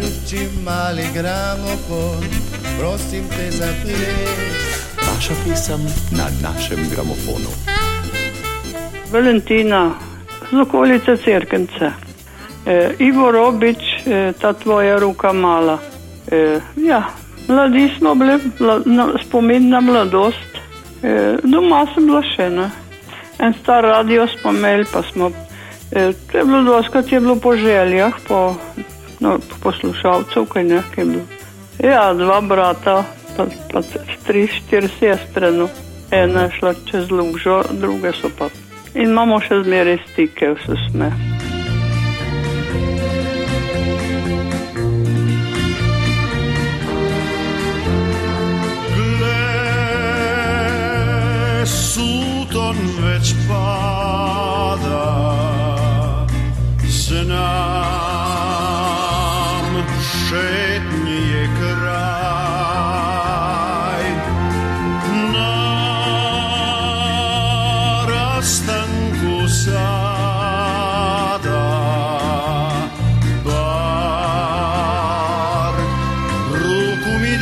Zajčji mali gramofon, prosim te za ples. Vaša pesem na našem gramofonu. Valentina, z okolice Cerkence. Ivo Robič, ta tvoja ruka mala. Mladi smo bili, spomin na mladost. Doma sem bila še, ne. En star radio smo imeli, pa smo, to je bilo doskrat, je bilo po željah, po poslušalcev, kaj ne, kaj je bilo. Ja, 2 brata, pa 3-4 sestre, no. Ena je šla čez Lužo, druge so pa. In imamo še zmeraj stike, vse sme. Suton već pada, znam, šetnji je kraj, na rastanku sada, bar ruku mi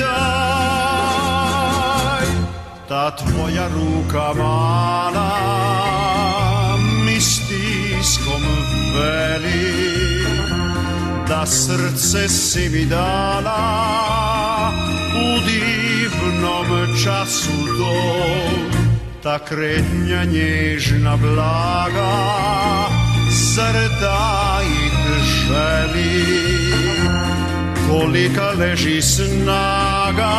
daj, ta tvoja ruka mala mi stiskom veli, da srce si mi dala u divnom času do, ta kretnja nježna blaga, zar da ih želi, kolika leži snaga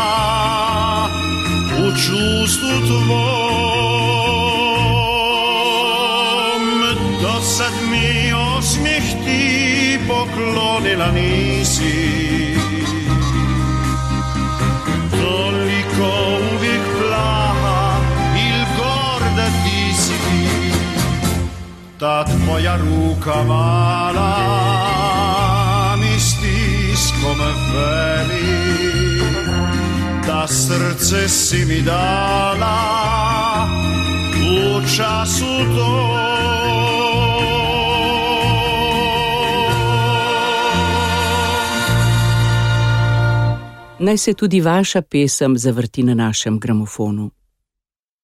u čustvu tvom. Do sad mi osmijeh ti poklonila nisi, toliko uvijek plaha il gorda ti si, ta tvoja ruka mala mi stiskom veli, da srce si mi dala u času to. Naj se tudi vaša pesem zavrti na našem gramofonu.